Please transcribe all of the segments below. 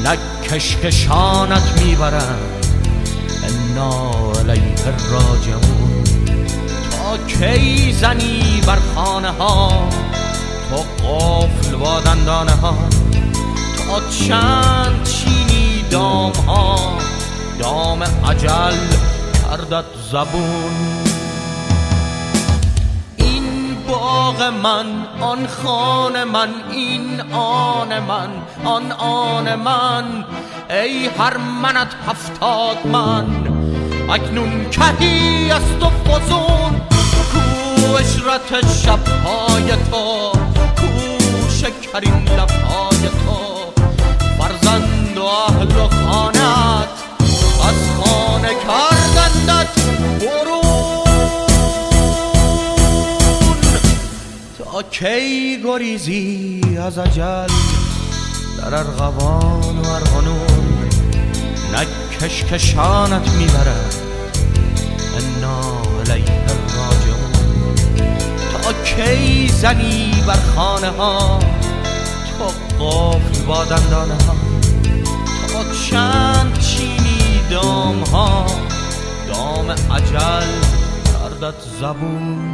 نه کشکشانت میبرند انا الیه راجعون. تا کی زنی بر خانه ها تو قفل با دندانه ها؟ تا چند چینی دام ها دام اجل کردت زبون؟ این باغ من، آن خانه من، این آن من، آن آن من، ای هر منت 70 من. اکنون کهی است و فزون، کو اشرت شبهای تو، کو شکرین لبهای تو. فرزند و اهل و خانت از خانه کردندت برون. تا کی گریزی از اجل در ارغوان و ارغنون؟ نه کشکشانت میبرد انا الیه راجعون. تا کی زنی بر خانه ها تو قفل با دندانه ها؟ تا چند چینی دام ها دام اجل کردت زبون؟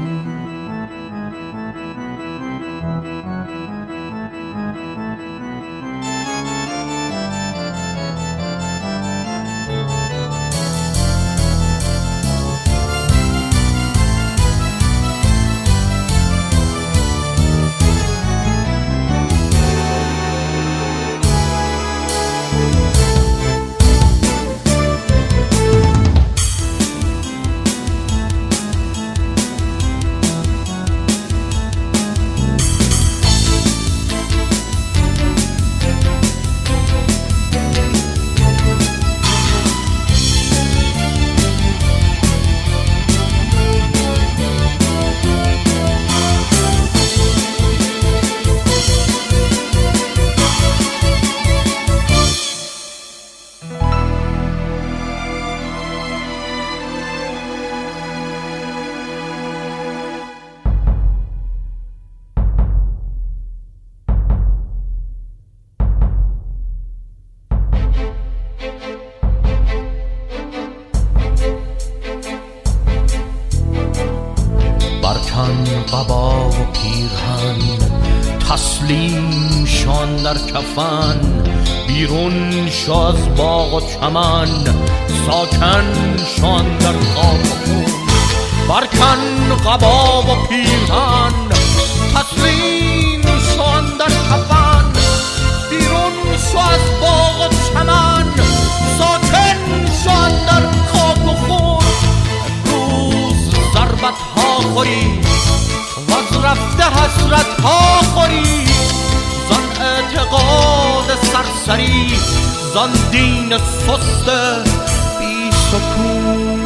قبا و پیرهن تسلیم شان در کفن، بیرون شو از باغ و چمن، ساکن شان در خاک و خون. برکن قبا و پیرهن تسلیم شان در کفن، بیرون شو از باغ و چمن، ساکن شان در خاک و خون. امروز ضربت ها خوری وز رفته حسرت ها خوری، زان اعتقاد سرسری، زان دین سست بی سکون.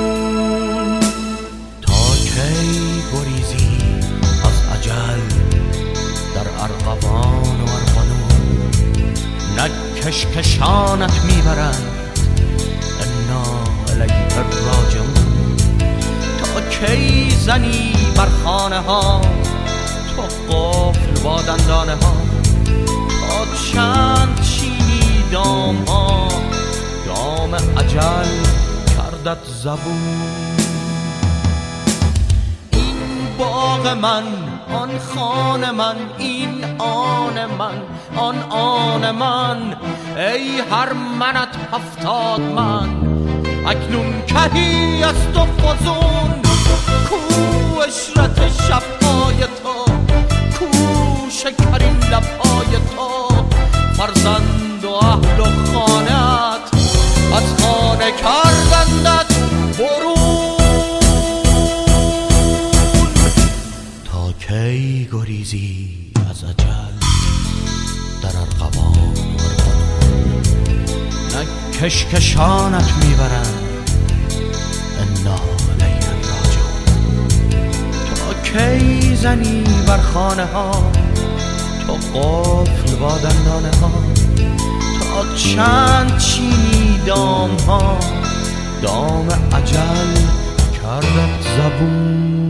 تا کی گریزی از اجل در ارغوان و ارغنون؟ نه کشکشانت میبرند انا الیه راجعون. تا کی زنی بر خانه ها تو قفل با دندانه ها؟ تا چند چینی دام ها دام اجل کردت زبون؟ این باغ من، آن خانه من، این آن من، آن آن من، ای هر منت 70 من. اکنون کهی است و فزون، کو اشرت شبهای تو، کو شکرین لبهای تو. فرزند و اهل و خانت از خانه کردندت برون. تا کی گریزی از اجل در ارغوان و ارغنون؟ نه کشکشانت میبرند انا الیه راجعون. تا کی زنی بر خانه ها تو قفل با دندانه ها؟ تا چند چینی دام ها دام اجل کردت زبون؟